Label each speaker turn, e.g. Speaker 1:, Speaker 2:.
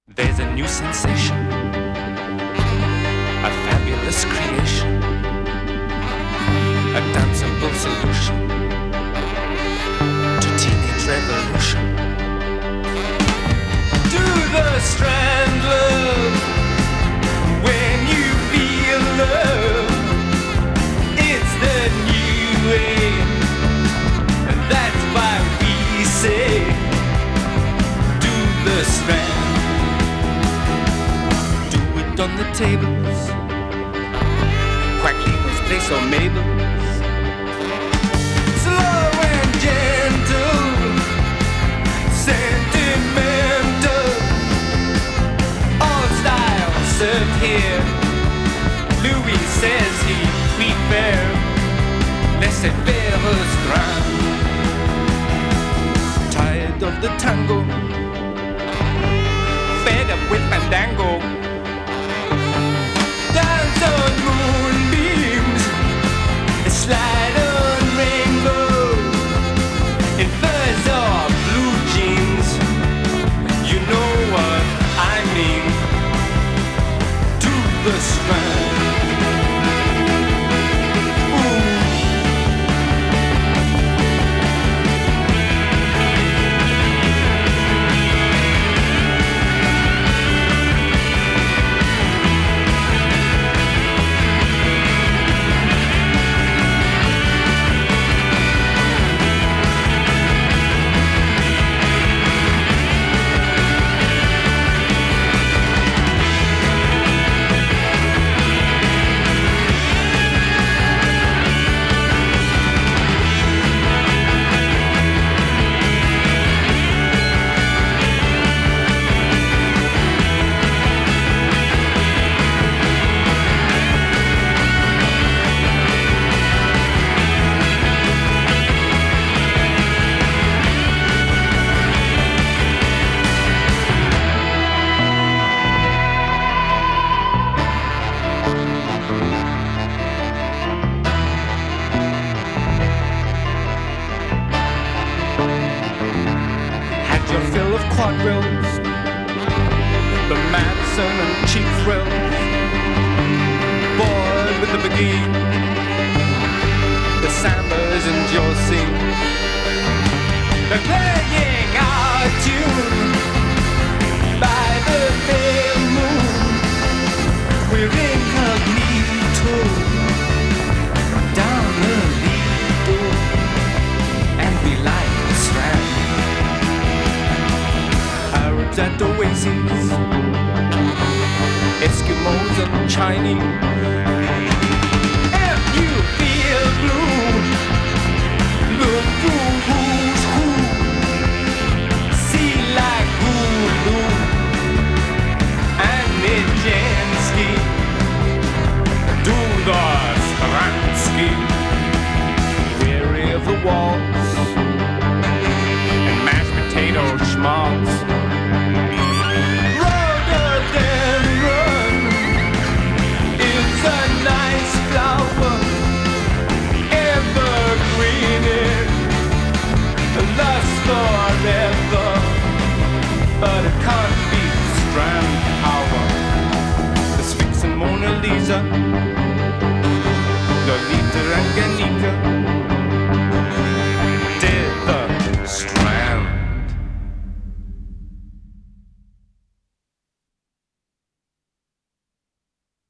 Speaker 1: There's a new sensation, a fabulous creation, a danceable solution to teenage revolution. Do the strand love when you feel love. It's the new way, and that's why we say do the strand. On the tables, Quackle's place or Mabel's. Slow and gentle, sentimental, all styles served here. Louis says he prefer laissez-faire restaurant. Tired of the tango, fed up with fandango. Dance on moonbeams, slide on rainbow, in furs or blue jeans. You know what I mean. To the strand. Fill of quadrilles, the Madison and cheap thrills, bored with the Begin, the Sambas and Josie. They're playing our tune by the pale moon. We're incognito down the Lido, and we like the Strand. Arabs and oases, Eskimos and Chinese. If you feel blue, look through who's who. See like Hulu and Nijinsky. Do the Stransky. Weary of the waltz and mashed potato schmaltz. Forever, but it can't